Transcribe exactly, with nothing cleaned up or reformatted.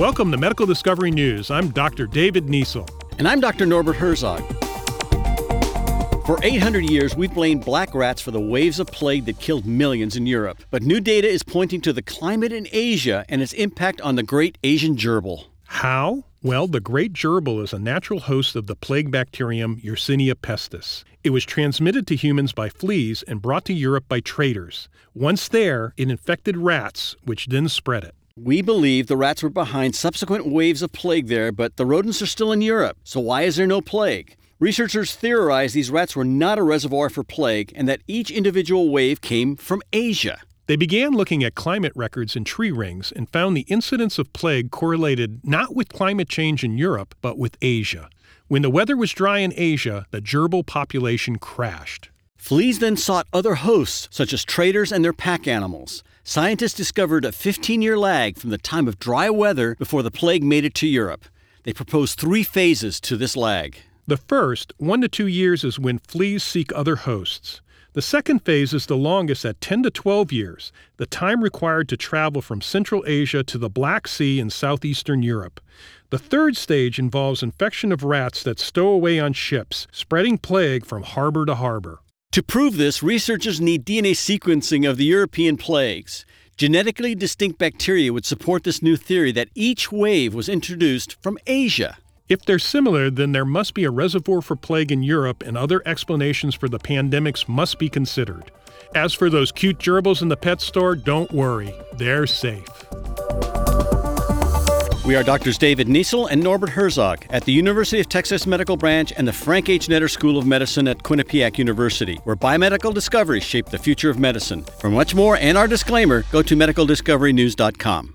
Welcome to Medical Discovery News. I'm Doctor David Niesel. And I'm Doctor Norbert Herzog. For eight hundred years, we've blamed black rats for the waves of plague that killed millions in Europe. But new data is pointing to the climate in Asia and its impact on the great Asian gerbil. How? Well, the great gerbil is a natural host of the plague bacterium Yersinia pestis. It was transmitted to humans by fleas and brought to Europe by traders. Once there, it infected rats, which then spread it. We believe the rats were behind subsequent waves of plague there, but the rodents are still in Europe. So why is there no plague? Researchers theorize these rats were not a reservoir for plague and that each individual wave came from Asia. They began looking at climate records in tree rings and found the incidence of plague correlated not with climate change in Europe, but with Asia. When the weather was dry in Asia, the gerbil population crashed. Fleas then sought other hosts, such as traders and their pack animals. Scientists discovered a fifteen-year lag from the time of dry weather before the plague made it to Europe. They proposed three phases to this lag. The first, one to two years, is when fleas seek other hosts. The second phase is the longest at ten to twelve years, the time required to travel from Central Asia to the Black Sea in southeastern Europe. The third stage involves infection of rats that stow away on ships, spreading plague from harbor to harbor. To prove this, researchers need D N A sequencing of the European plagues. Genetically distinct bacteria would support this new theory that each wave was introduced from Asia. If they're similar, then there must be a reservoir for plague in Europe, and other explanations for the pandemics must be considered. As for those cute gerbils in the pet store, don't worry, they're safe. We are Doctors David Niesel and Norbert Herzog at the University of Texas Medical Branch and the Frank H. Netter School of Medicine at Quinnipiac University, where biomedical discoveries shape the future of medicine. For much more and our disclaimer, go to medical discovery news dot com.